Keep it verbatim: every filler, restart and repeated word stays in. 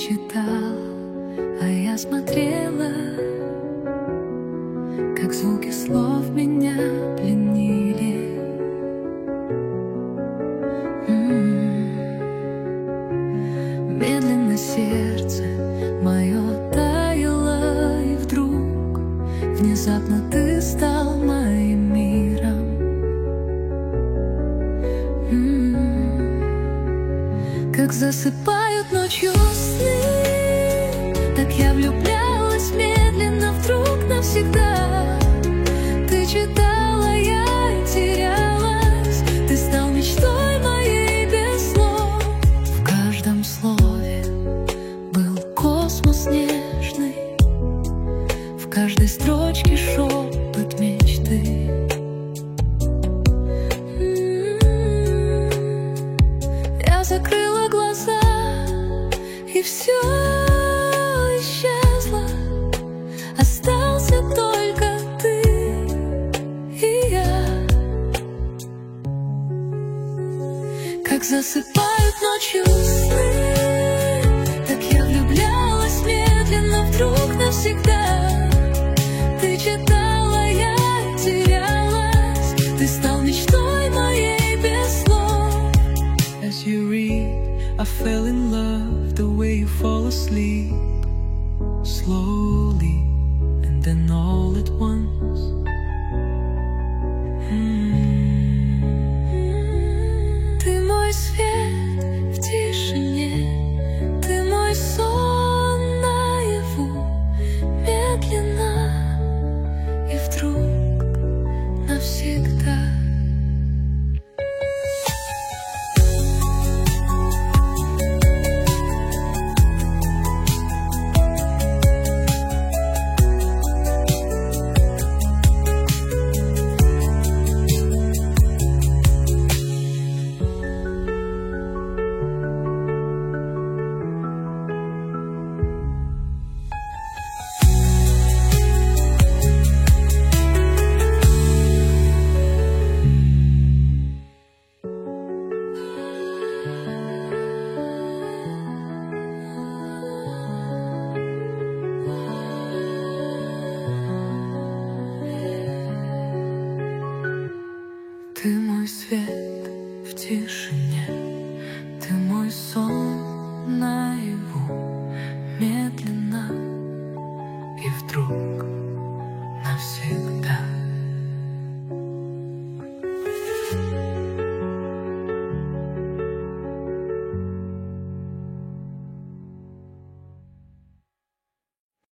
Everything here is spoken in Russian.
читала, а я смотрела, как звуки слов меня пленили. М-м-м. Медленно сердце мое таяло, и вдруг внезапно ты стал моим миром. М-м-м. Как засыпают ночью сны, так я влюблялась медленно, вдруг навсегда. Ты читала, я и терялась, ты стал мечтой моей без слов. В каждом слове был космос нежный, в каждой строчке шепот мечты. М-м-м. Я закрыла глаза, и все исчезло, остался только ты и я. Как засыпают ночью сны, так я влюблялась медленно, вдруг навсегда. Ты читала, я терялась, ты стал мечтой моей без слов. As you read, I fell in love the way you fall asleep, slowly, and then all at once. М-м-м. Ты мой свет в тишине, ты мой сон наяву, медленно и вдруг навсегда. Ты мой свет в тишине, ты мой сон наяву,